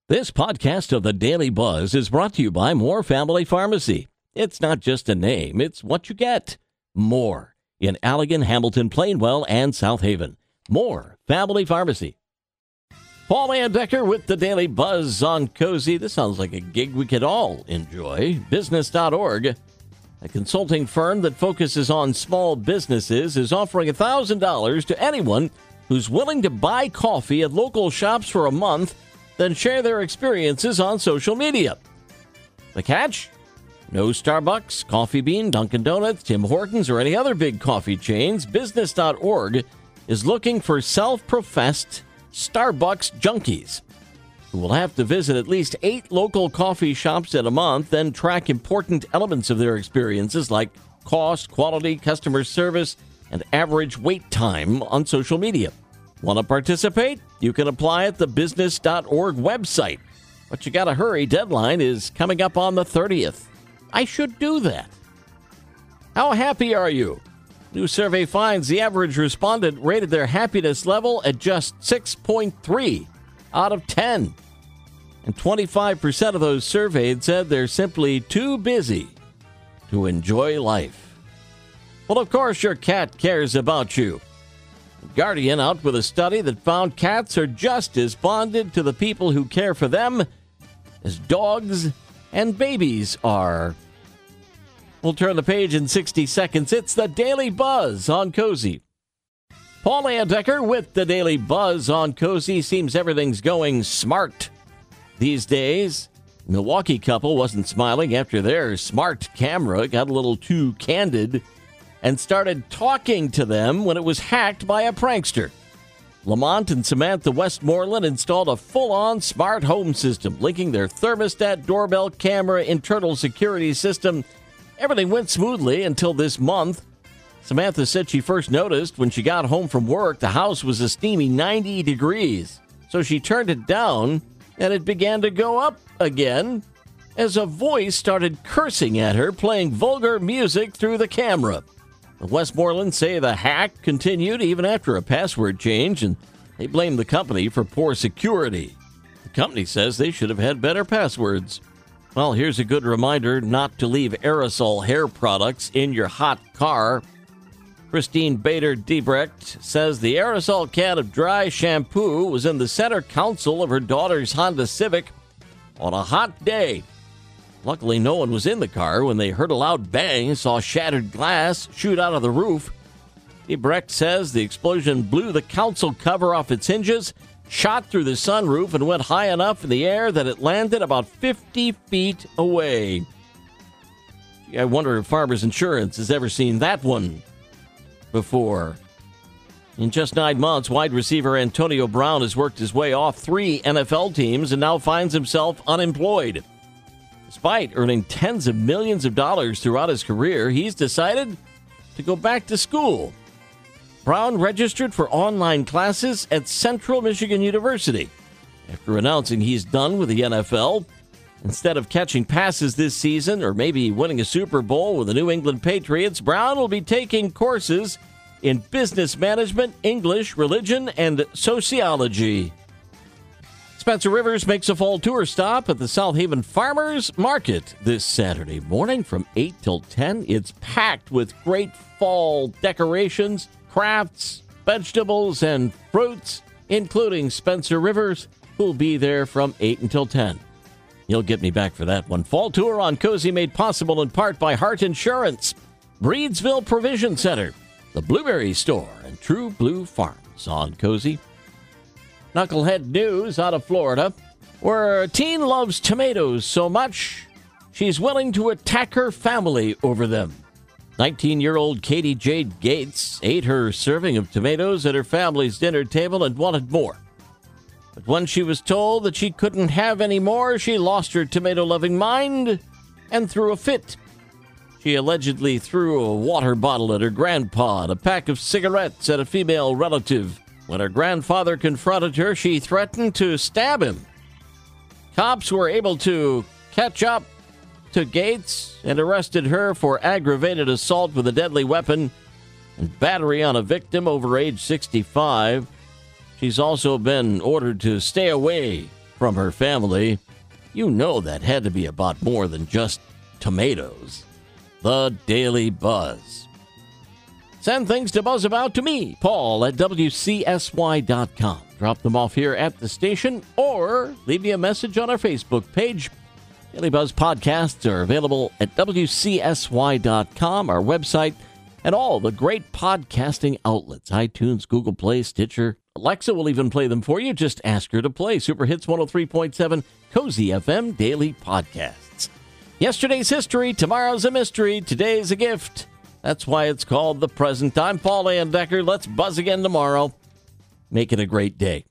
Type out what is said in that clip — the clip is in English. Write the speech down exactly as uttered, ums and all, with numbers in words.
This podcast of the Daily Buzz is brought to you by Moore Family Pharmacy. It's not just a name, it's what you get. More in Allegan, Hamilton, Plainwell, and South Haven. Moore Family Pharmacy. Paul Landecker with the Daily Buzz on Cozy. This sounds like a gig we could all enjoy. Business dot org, a consulting firm that focuses on small businesses, is offering one thousand dollars to anyone who's willing to buy coffee at local shops for a month, then share their experiences on social media. The catch? No Starbucks, Coffee Bean, Dunkin' Donuts, Tim Hortons, or any other big coffee chains. Business dot org is looking for self-professed Starbucks junkies who will have to visit at least eight local coffee shops in a month, then track important elements of their experiences like cost, quality, customer service, and average wait time on social media. Want to participate? You can apply at the business dot org website. But you gotta hurry. Deadline is coming up on the thirtieth. I should do that. How happy are you? New survey finds the average respondent rated their happiness level at just six point three out of ten. And twenty-five percent of those surveyed said they're simply too busy to enjoy life. Well, of course, your cat cares about you. Guardian out with a study that found cats are just as bonded to the people who care for them as dogs and babies are. We'll turn the page in sixty seconds. It's the Daily Buzz on Cozy. Paul Landecker with the Daily Buzz on Cozy. Seems everything's going smart these days. Milwaukee couple wasn't smiling after their smart camera got a little too candid and started talking to them when it was hacked by a prankster. Lamont and Samantha Westmoreland installed a full-on smart home system, linking their thermostat, doorbell, camera, internal security system. Everything went smoothly until this month. Samantha said she first noticed when she got home from work the house was a steamy ninety degrees. So she turned it down, and it began to go up again as a voice started cursing at her, playing vulgar music through the camera. The Westmoreland say the hack continued even after a password change, and they blame the company for poor security. The company says they should have had better passwords. Well, here's a good reminder not to leave aerosol hair products in your hot car. Christine Bader-Debrecht says the aerosol can of dry shampoo was in the center console of her daughter's Honda Civic on a hot day. Luckily, no one was in the car when they heard a loud bang and saw shattered glass shoot out of the roof. Debrecht says the explosion blew the console cover off its hinges, shot through the sunroof, and went high enough in the air that it landed about fifty feet away. Gee, I wonder if Farmers Insurance has ever seen that one before. In just nine months, wide receiver Antonio Brown has worked his way off three N F L teams and now finds himself unemployed. Despite earning tens of millions of dollars throughout his career, he's decided to go back to school. Brown registered for online classes at Central Michigan University. After announcing he's done with the N F L, instead of catching passes this season or maybe winning a Super Bowl with the New England Patriots, Brown will be taking courses in business management, English, religion, and sociology. Spencer Rivers makes a fall tour stop at the South Haven Farmers Market this Saturday morning from eight till ten. It's packed with great fall decorations, crafts, vegetables, and fruits, including Spencer Rivers, who'll be there from eight until ten. You'll get me back for that one. Fall tour on Cozy made possible in part by Hart Insurance, Breedsville Provision Center, the Blueberry Store, and True Blue Farms on Cozy. Knucklehead news out of Florida, where a teen loves tomatoes so much, she's willing to attack her family over them. nineteen-year-old Katie Jade Gates ate her serving of tomatoes at her family's dinner table and wanted more. But when she was told that she couldn't have any more, she lost her tomato-loving mind and threw a fit. She allegedly threw a water bottle at her grandpa and a pack of cigarettes at a female relative. When her grandfather confronted her, she threatened to stab him. Cops were able to catch up to Gates and arrested her for aggravated assault with a deadly weapon and battery on a victim over age sixty-five. She's also been ordered to stay away from her family, you know that had to be about more than just tomatoes. The Daily Buzz. Send things to buzz about to me, Paul, at W C S Y dot com. Drop them off here at the station or leave me a message on our Facebook page. Daily Buzz podcasts are available at W C S Y dot com, our website, and all the great podcasting outlets, iTunes, Google Play, Stitcher. Alexa will even play them for you. Just ask her to play Super Hits one oh three point seven Cozy F M Daily Podcasts. Yesterday's history, tomorrow's a mystery, today's a gift. That's why it's called The Present. I'm Paul Andecker. Let's buzz again tomorrow. Make it a great day.